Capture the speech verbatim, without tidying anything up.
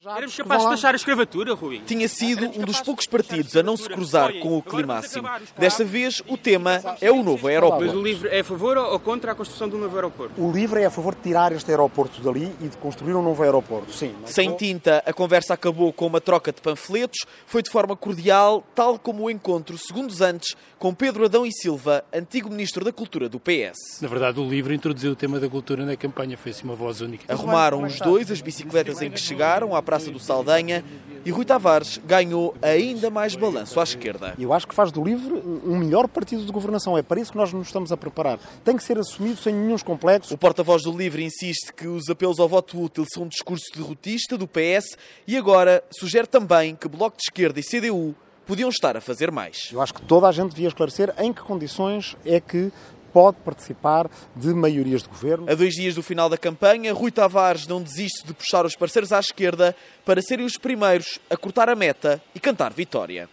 Éramos capazes de deixar a escravatura, Rui. Tinha sido um dos poucos partidos a não se cruzar com o Climáximo. Desta vez, o tema é o novo aeroporto. Mas o LIVRE é a favor ou contra a construção de um novo aeroporto? O LIVRE é a favor de tirar este aeroporto dali e de construir um novo aeroporto, sim. Sem tinta, a conversa acabou com uma troca de panfletos. Foi de forma cordial, tal como o encontro, segundos antes, com Pedro Adão e Silva, antigo Ministro da Cultura do P S. Na verdade, o LIVRE introduziu o tema da cultura na campanha. Foi assim uma voz única. Arrumaram os dois as bicicletas em que chegaram à Praça do Saldanha e Rui Tavares ganhou ainda mais balanço à esquerda. Eu acho que faz do LIVRE um melhor partido de governação. É para isso que nós nos estamos a preparar. Tem que ser assumido sem nenhum complexos. O porta-voz do LIVRE insiste que os apelos ao voto útil são um discurso derrotista do P S e agora sugere também que Bloco de Esquerda e C D U podiam estar a fazer mais. Eu acho que toda a gente devia esclarecer em que condições é que pode participar de maiorias de governo. A dois dias do final da campanha, Rui Tavares não desiste de puxar os parceiros à esquerda para serem os primeiros a cortar a meta e cantar vitória.